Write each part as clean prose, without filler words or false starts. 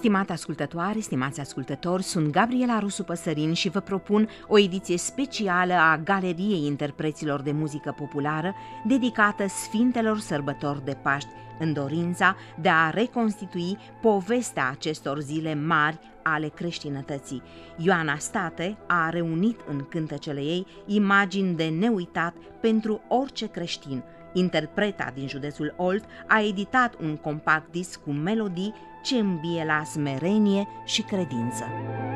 Stimate ascultătoare, stimați ascultători, sunt Gabriela Rusu Păsărin și vă propun o ediție specială a Galeriei Interpreților de Muzică Populară dedicată Sfintelor Sărbători de Paști, în dorința de a reconstitui povestea acestor zile mari ale creștinătății. Ioana State a reunit în cântecele ei imagini de neuitat pentru orice creștin. Interpreta din județul Olt a editat un compact disc cu melodii ce îmbie la smerenie și credință.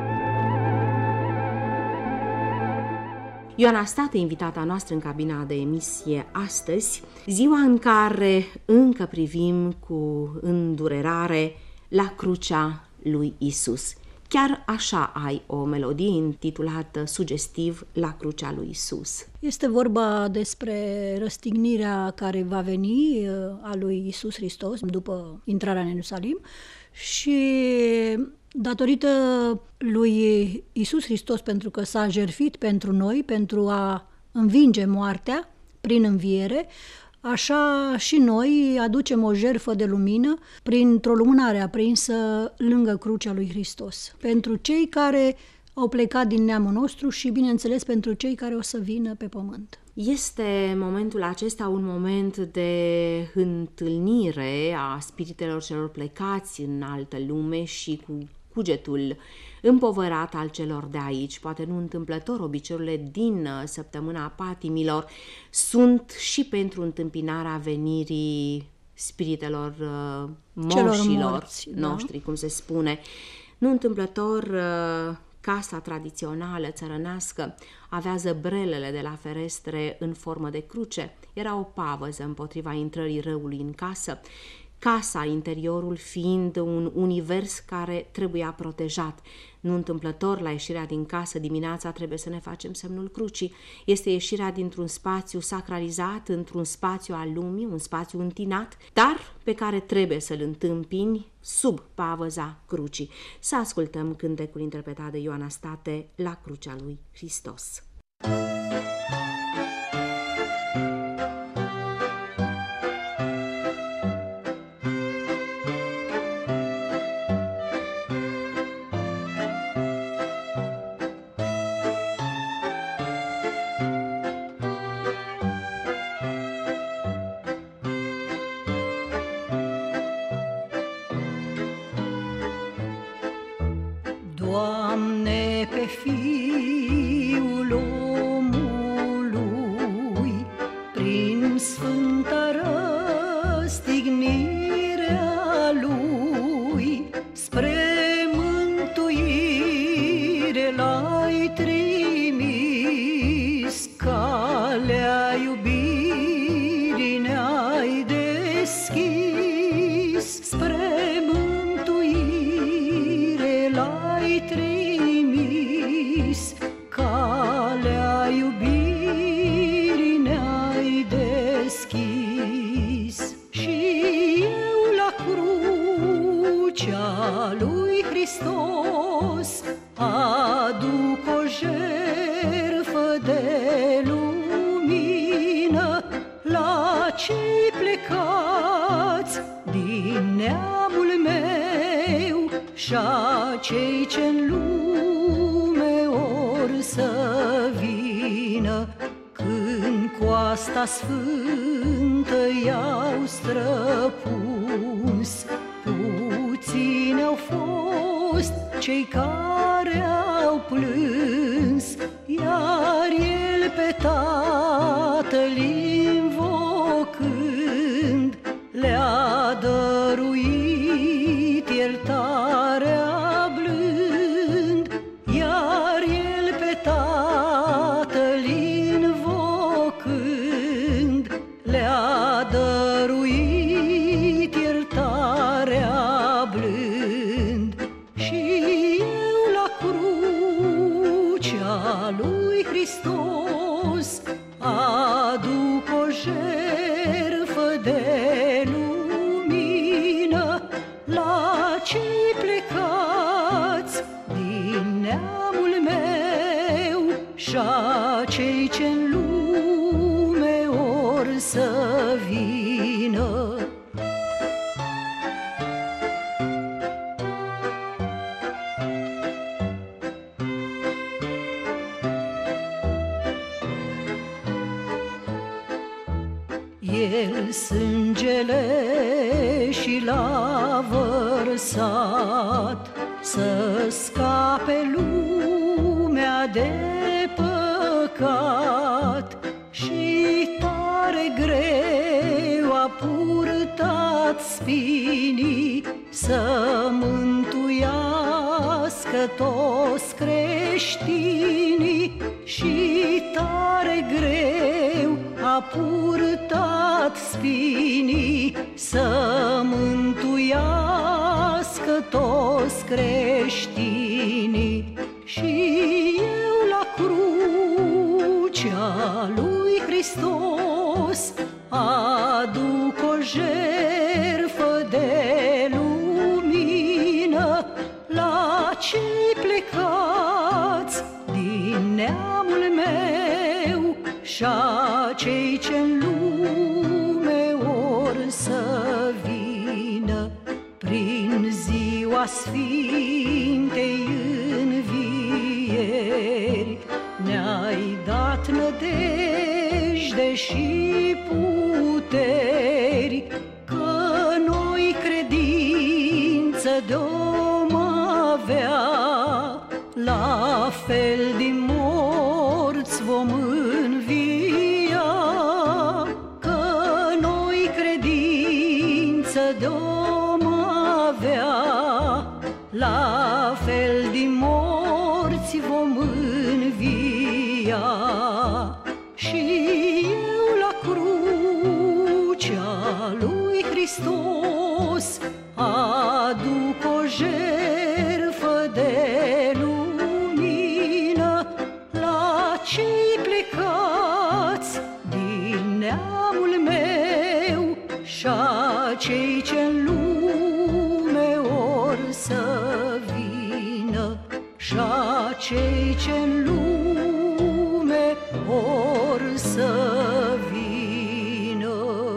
Ioana State, invitata noastră în cabina de emisie astăzi, ziua în care încă privim cu îndurerare la crucea lui Isus. Chiar așa ai o melodie intitulată sugestiv La crucea lui Isus. Este vorba despre răstignirea care va veni a lui Isus Hristos după intrarea în Ierusalim și datorită lui Isus Hristos, pentru că s-a jertfit pentru noi, pentru a învinge moartea prin înviere, așa și noi aducem o jertfă de lumină printr-o lumânare aprinsă lângă crucea lui Hristos. Pentru cei care au plecat din neamul nostru și, bineînțeles, pentru cei care o să vină pe pământ. Este momentul acesta un moment de întâlnire a spiritelor celor plecați în altă lume și cu cugetul împovărat al celor de aici. Poate nu întâmplător, obiceiurile din săptămâna patimilor sunt și pentru întâmpinarea venirii spiritelor moșilor noștri, cum se spune. Nu întâmplător, casa tradițională țărănească avea zăbrelele de la ferestre în formă de cruce. Era o pavăză împotriva intrării răului în casă. Casa, interiorul fiind un univers care trebuia protejat. Nu întâmplător, la ieșirea din casă dimineața trebuie să ne facem semnul crucii. Este ieșirea dintr-un spațiu sacralizat, într-un spațiu al lumii, un spațiu întinat, dar pe care trebuie să-l întâmpini sub pavăza crucii. Să ascultăm cântecul interpretat de Ioana State, La crucea lui Hristos. Doamne, pe Fiul omului, prin sfânta răstignirea lui, spre mântuire l-ai trimis, calea iubirii ne-ai deschis, spre mântuire l-ai trimis, calea iubirii ne-ai deschis. Și eu la crucea lui Hristos aduc o jertfă de lumină la cei plecați din neamul meu și-a cei ce-n lume or să vină, când coasta sfântă i-au străpuns. Puțini au fost cei care au plâns, iar el pe Tatăl invocând le-a dăruit iertarea blând, iar el pe Tatăl invocând le-a dăruit iertarea blând. Și eu la crucea lui Hristos aduc o jertfă de lumină la cei plecați din neamul meu și-a cei ce-n lume or să vină. El sângele și l-a vărsat să scape lumea de păcat, și tare greu a purtat spinii să mântuiască toți creștinii, și tare greu a purtat spinii să mântuiască toți creștinii. Și eu la crucea lui Hristos aduc o jertfă de lumină la cei plecați din neamul meu și-a cei ce-n lume or să vină. Prin ziua Sfintei Învieri ne-ai dat nădejde și puteri, că noi credință de-om avea, la fel din morți vom învia, că noi credință de-om avea, la fel din morți vom învia. Și eu la crucea lui Hristos aduc o jertfă de lumină la cei plecați din neamul meu și-a cei ce-n lume or să vină, și-a cei ce-n lume or să vină.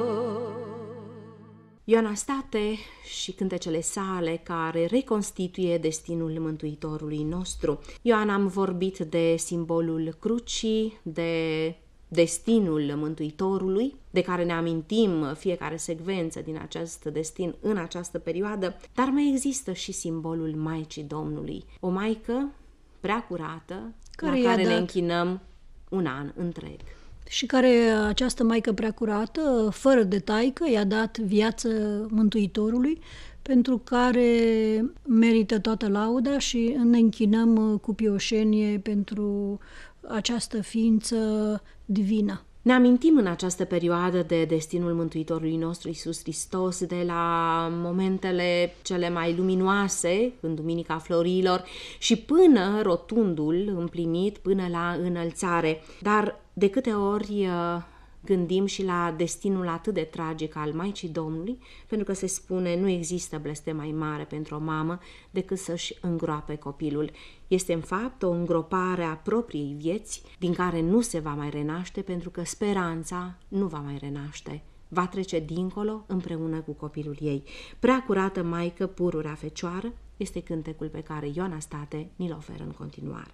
Ioana State și cântecele sale care reconstituie destinul Mântuitorului nostru. Ioana, am vorbit de simbolul crucii, de destinul Mântuitorului, de care ne amintim fiecare secvență din acest destin în această perioadă, dar mai există și simbolul Maicii Domnului, o maică prea curată, la care ne închinăm un an întreg. Și care această Maică Preacurată, fără de taică, i-a dat viață Mântuitorului, pentru care merită toată lauda și ne închinăm cu pioșenie pentru această ființă divină. Ne amintim în această perioadă de destinul Mântuitorului nostru Iisus Hristos, de la momentele cele mai luminoase, în Duminica Florilor, și până rotundul împlinit, până la înălțare. Dar de câte ori gândim și la destinul atât de tragic al Maicii Domnului, pentru că se spune nu există blestem mai mare pentru o mamă decât să-și îngroape copilul. Este în fapt o îngropare a propriei vieți, din care nu se va mai renaște, pentru că speranța nu va mai renaște. Va trece dincolo împreună cu copilul ei. Prea curată Maică, pururea Fecioară, este cântecul pe care Ioana State ni-l oferă în continuare.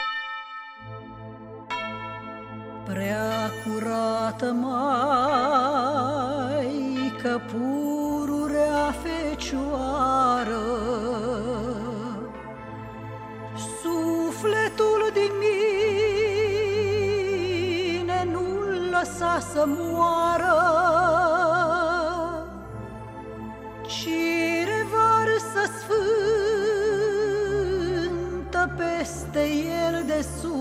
Prea curată Maică, pururea Fecioară, sufletul din mine nu-l lăsa să moară, ci revarsă sfântă peste el de sus.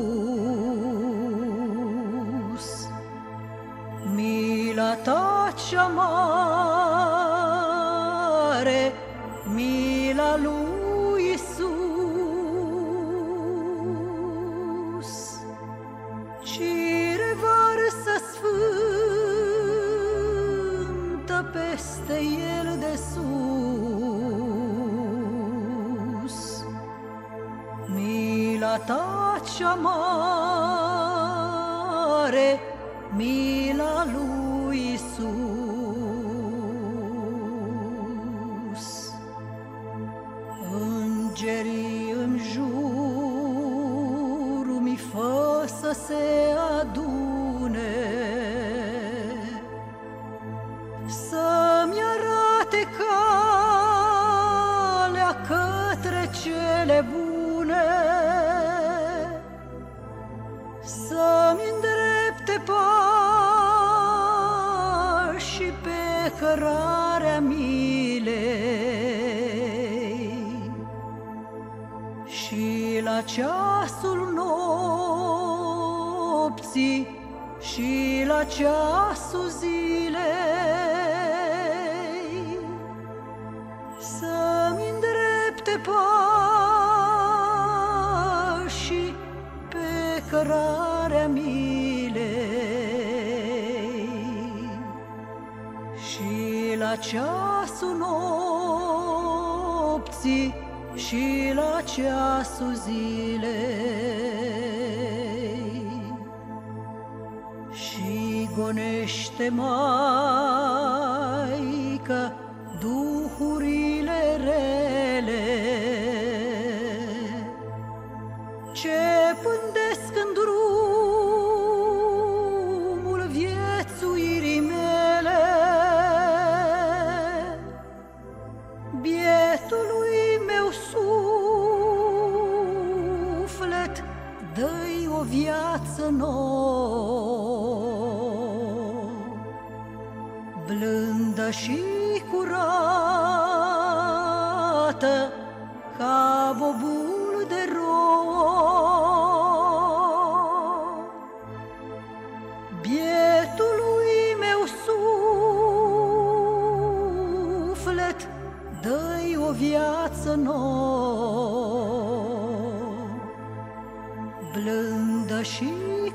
Mila ta cea mare, mila lui Iisus, ci revarsă sfântă peste el de sus. Mila ta cea mare, mila lui Iisus. Îngerii în jurul mi fă să se adune, cărarea milei și la ceasul nopții și la ceasul zilei să-mi îndrepte pașii pe cărarea milei și la ceasul nopții și la ceasul zilei și gonește, Maică, duhurile rele ce pândesc în drumul viețuirii mele. Bietului meu suflet dă-i o viață nouă, blândă și curată ca bobul de rouă. Bietului meu suflet dă-i o viață nouă, blândă și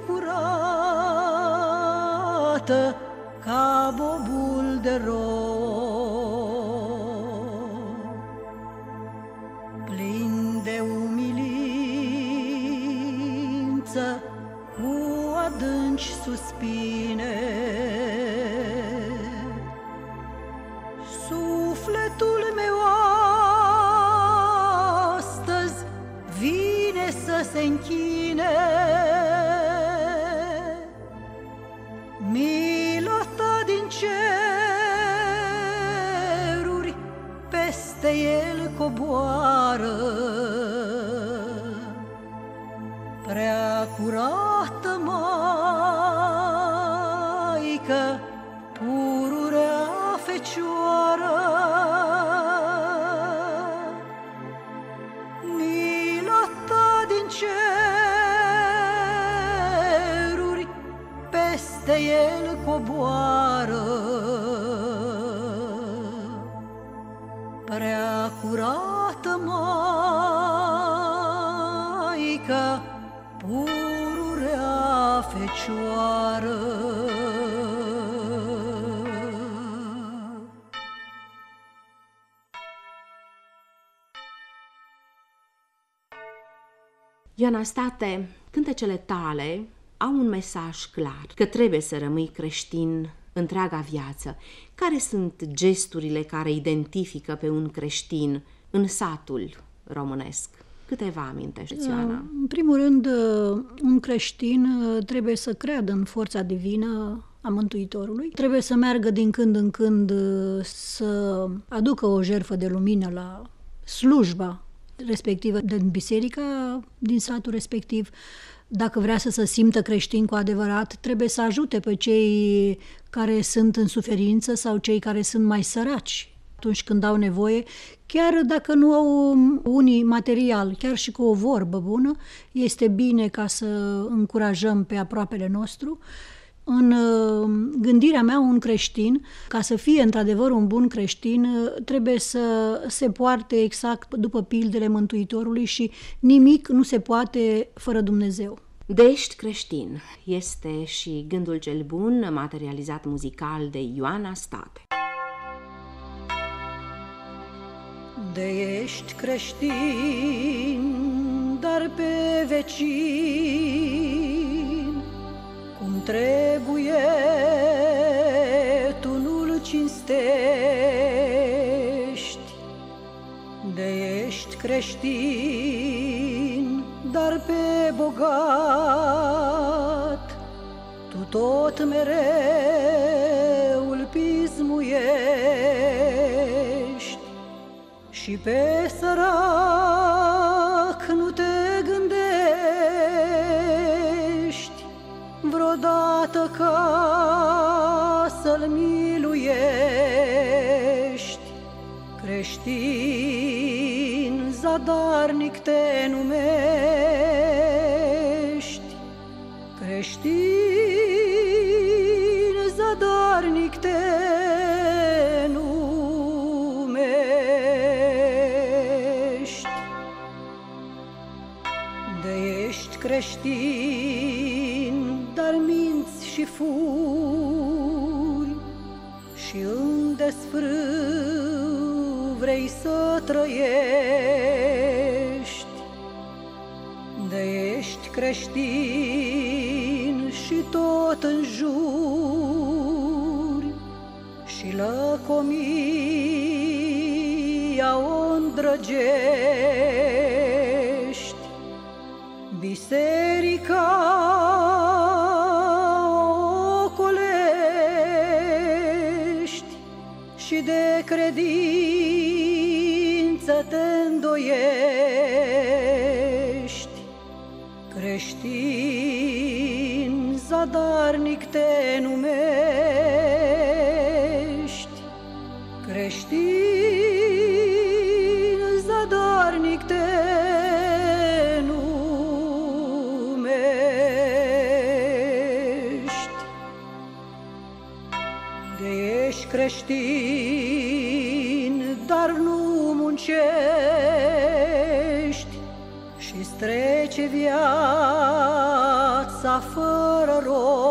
curată ca bobul de rouă. Plin de umilință, cu adânci suspine, sufletul meu astăzi vine să se închine. Mila ta din ceruri peste el coboară, prea curată Maică, pururea Fecioară. Mila ta din ceruri peste el coboară, prea curată Maică, pururea Fecioară. Ioana State, cântecele tale au un mesaj clar, că trebuie să rămâi creștin întreaga viață. Care sunt gesturile care identifică pe un creștin în satul românesc? Câteva amintești, Ioana? În primul rând, un creștin trebuie să creadă în forța divină a Mântuitorului. Trebuie să meargă din când în când să aducă o jertfă de lumină la slujba respectivă din biserica din satul respectiv. Dacă vrea să se simtă creștin cu adevărat, trebuie să ajute pe cei care sunt în suferință sau cei care sunt mai săraci atunci când au nevoie, chiar dacă nu au unii material, chiar și cu o vorbă bună, este bine ca să încurajăm pe aproapele nostru. În gândirea mea, un creștin, ca să fie într-adevăr un bun creștin, trebuie să se poarte exact după pildele Mântuitorului și nimic nu se poate fără Dumnezeu. De ești creștin este și gândul cel bun, materializat muzical de Ioana State. De ești creștin, dar pe vecin, cum trebuie tu nu-l cinstești. De ești creștin, dar pe bogat tu tot mereu îl pismuiești. Și pe sărac nu te gândești vreodată ca să-l miluiești. Creștin zadarnic te numești, creștin zadarnic te numești. De ești creștin, dar minți și furi și în desfrâu vrei să trăiești. De ești creștin și tot înjuri și lăcomia o îndrăgești. Biserica o ocolești și de credință te îndoiești. Creștin zadarnic te numești, creștin zadarnic te numești. De ești creștin, dar nu muncești și-ți trece viața fără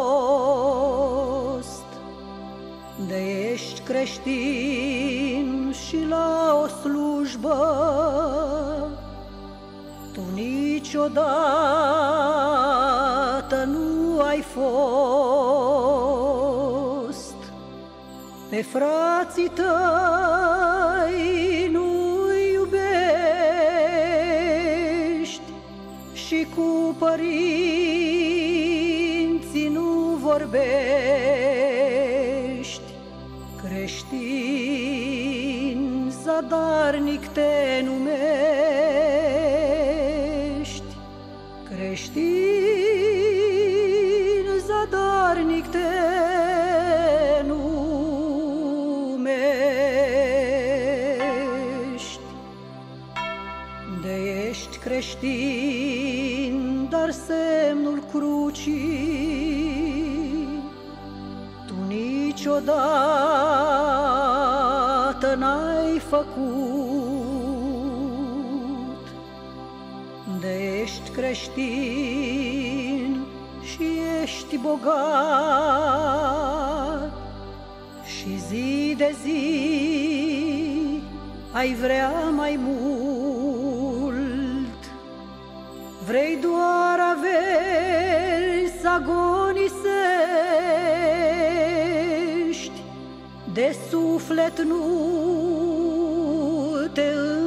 rost. De ești creștin și la o slujbă tu niciodată nu ai fost. Pe frații tăi nu-i iubești și cu părinții nu vorbești. Creștin zadarnic te numești, creștin zadarnic te numești. De ești creștin, dar semnul crucii tu niciodată n-ai făcut. De ești creștin și ești bogat și zi de zi ai vrea mai mult. Vrei doar averi să agonisești, de suflet nu te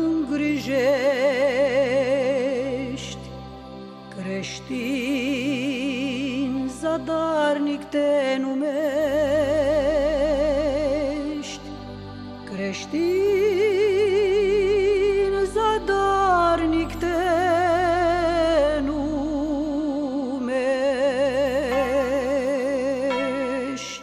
îngrijești. Creștin zadarnic te numești, creștin zadarnic te numești.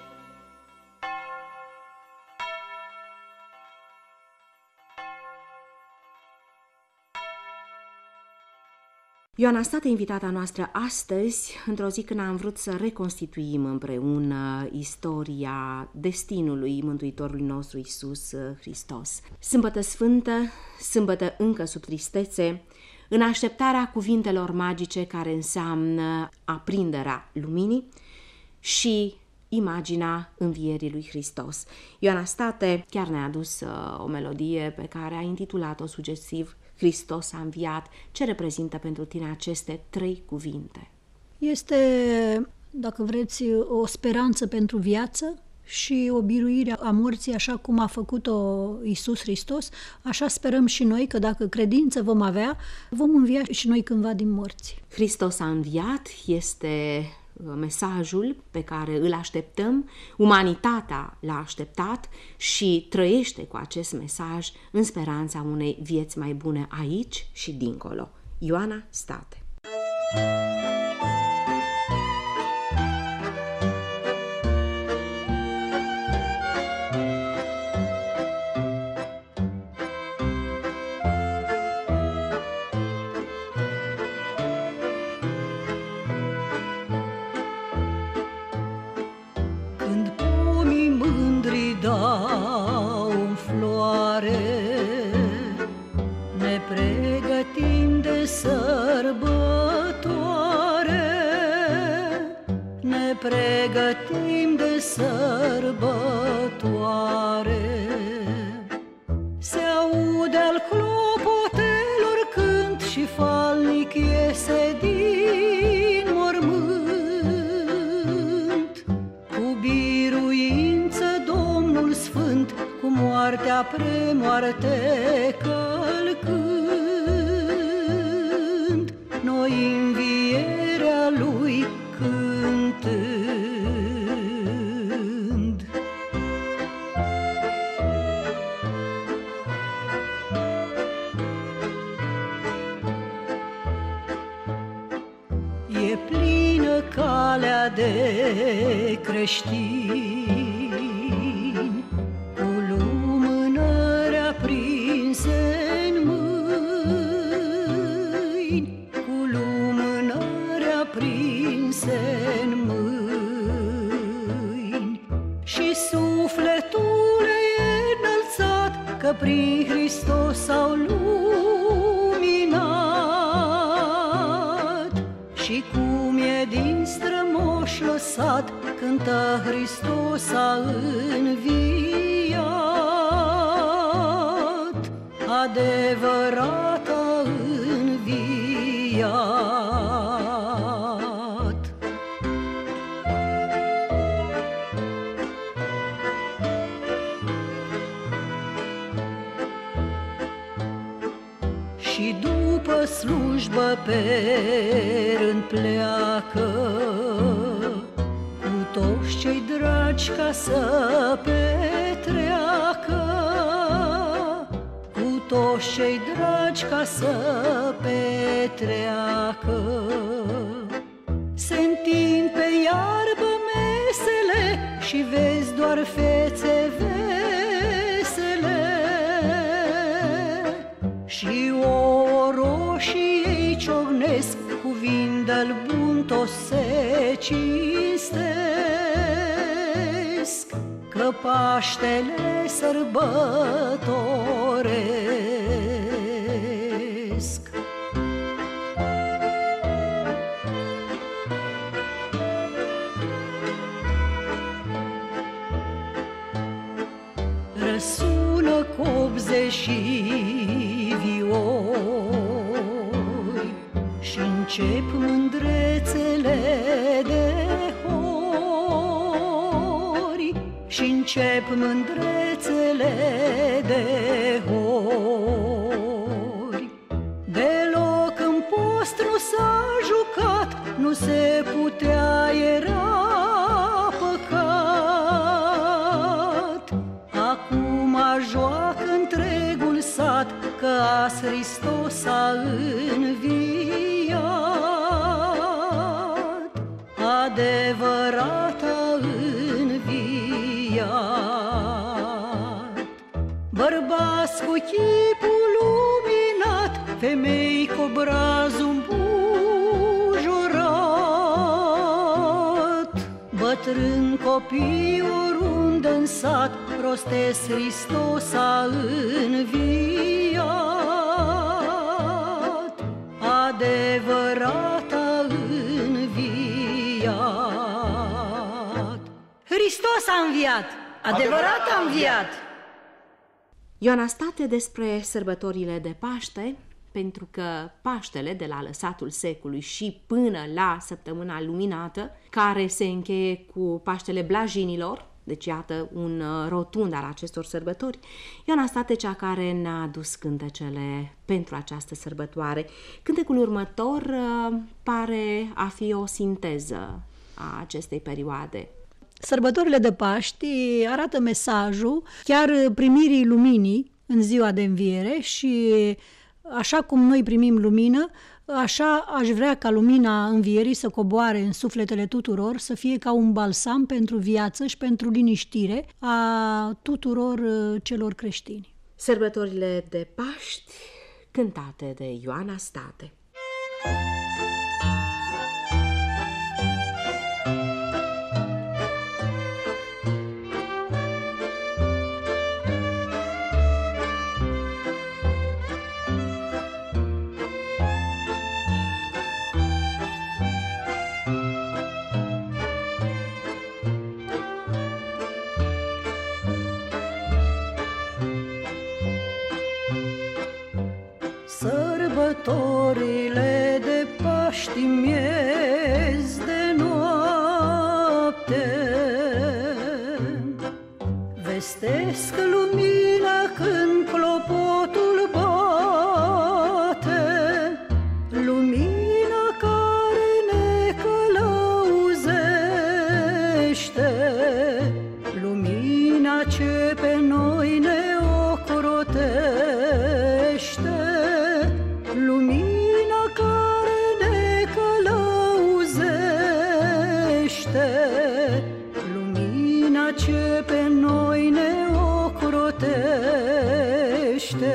Ioana State, invitata noastră astăzi, într-o zi când am vrut să reconstituim împreună istoria destinului Mântuitorului nostru Iisus Hristos. Sâmbătă Sfântă, sâmbătă încă sub tristețe, în așteptarea cuvintelor magice care înseamnă aprinderea luminii și imaginea învierii lui Hristos. Ioana State chiar ne-a adus o melodie pe care a intitulat-o sugestiv Hristos a înviat. Ce reprezintă pentru tine aceste 3 cuvinte? Este, dacă vreți, o speranță pentru viață și o biruire a morții, așa cum a făcut-o Iisus Hristos, așa sperăm și noi că dacă credință vom avea, vom învia și noi cândva din morți. Hristos a înviat este mesajul pe care îl așteptăm, umanitatea l-a așteptat și trăiește cu acest mesaj în speranța unei vieți mai bune aici și dincolo. Ioana State. ca în floare, ne pregătim de sărbătoare, ne pregătim de sărbătoare. Se aude al clopotelor cânt și falnic iese din mormânt. Cu biruință Domnul Sfânt, cu moartea premoarte călcând, noi învierea Lui cântând. E plină calea de creștini, cu lumânări aprinse-n mâini, cu lumânări aprinse-n mâini. Și sufletul e înălțat, că prin Hristos au luminat. Și cum e din strămoș lăsat, cântă Hristos a înviat, adevărat a înviat. Și după slujbă pe rând pleacă, cu toți cei dragi ca să petreacă, cu toți cei dragi ca să petreacă. Se întind pe iarbă mesele și vezi doar fețe vesele, și ouă roșii ei ciocnesc, cu vin de-l bun toți se cinstesc, că Paștele sărbătoresc. Răsună copze și vioi și încep mândrețele de hori, și încep mândrețele de hori. Deloc în post nu s-a jucat, nu se putea, era păcat. Acum joacă întregul sat, că azi Hristos a înviat, adevărat a înviat. Bărbați cu chipul luminat, femei cu obrazul îmbujurat, bătrâni copii oriunde în sat, rostesc Hristos a înviat, adevărat a înviat. Hristos a înviat, adevărat a înviat. Ioana State despre sărbătorile de Paște, pentru că Paștele, de la lăsatul secului și până la Săptămâna Luminată, care se încheie cu Paștele Blajinilor, deci iată un rotund al acestor sărbători, Ioana State cea care ne-a adus cântecele pentru această sărbătoare. Cântecul următor pare a fi o sinteză a acestei perioade. Sărbătorile de Paști arată mesajul chiar primirii luminii în ziua de înviere și așa cum noi primim lumină, așa aș vrea ca lumina învierii să coboare în sufletele tuturor, să fie ca un balsam pentru viață și pentru liniștire a tuturor celor creștini. Sărbătorile de Paști cântate de Ioana State. din miez de noapte, vestesc lumina când clopotul bate, lumina care ne călăuzește, lumina ce pe noi ne ocrotește, lumina care ne călăuzește, lumina ce pe noi ne ocrotește.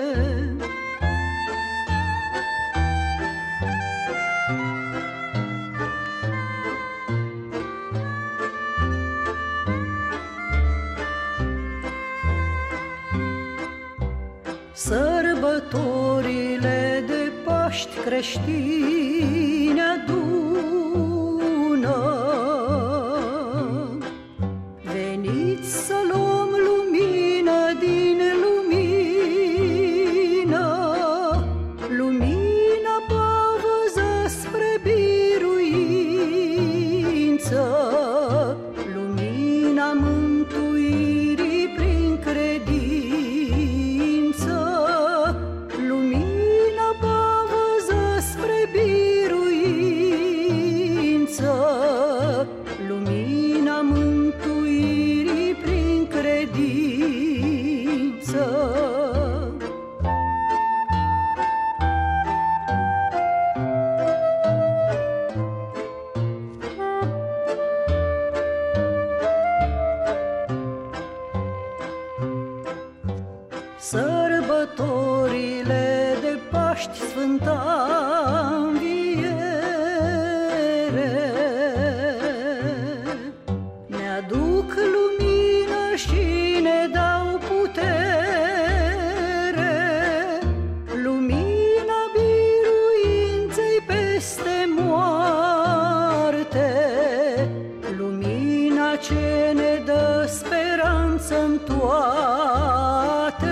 Sărbătorile de Paști creștine adună, veniți să luăm lumină din lumină, lumina pavăză spre biruință, lumina mântuirii prin credință, lumina pavăză spre biruință, lumina mântuirii prin credință. Sărbătorile de Paști, Sfânta Înviere, ne aduc lumină și ne dau putere, lumina biruinței peste moarte, lumina ce ne dă speranță în toate,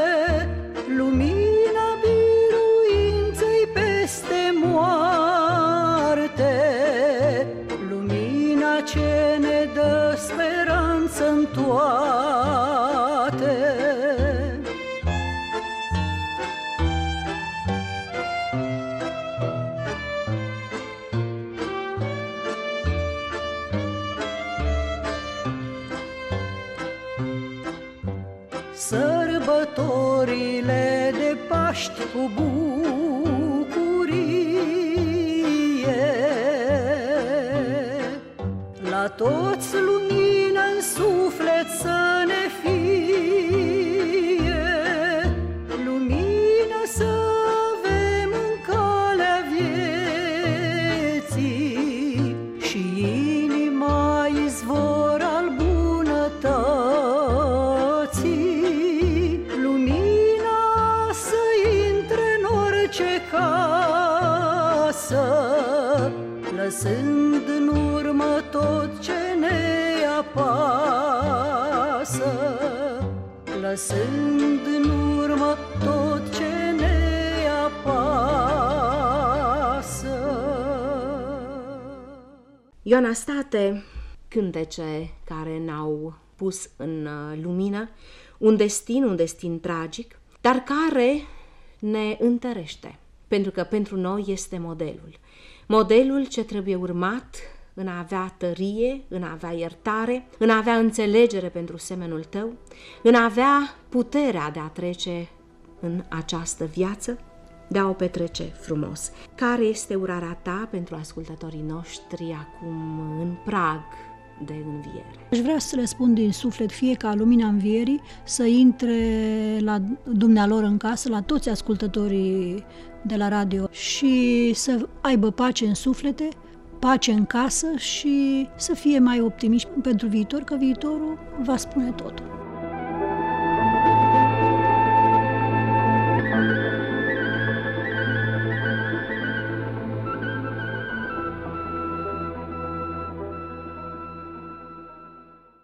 lumina biruinței peste moarte, lumina ce ne dă speranță în toate. Sărbătorile de Paști cu bucurie, la toți lumină în suflet să ne fie, lumină să avem în calea vieții și inima izvor al bunătății, lumina să intre în orice casă, lăsând în urmă tot ce ne apasă, lăsând în urmă tot ce ne apasă. Ioana State, cântece care ne-au pus în lumină un destin tragic, dar care ne întărește, pentru că pentru noi este modelul ce trebuie urmat în a avea tărie, în a avea iertare, în a avea înțelegere pentru semenul tău, în a avea puterea de a trece în această viață, de a o petrece frumos. Care este urarea ta pentru ascultătorii noștri acum în prag de înviere? Aș vrea să le spun din suflet, fie ca lumina învierii să intre la dumnealor în casă, la toți ascultătorii de la radio, și să aibă pace în suflete, pace în casă și să fie mai optimiști pentru viitor, că viitorul va spune totul.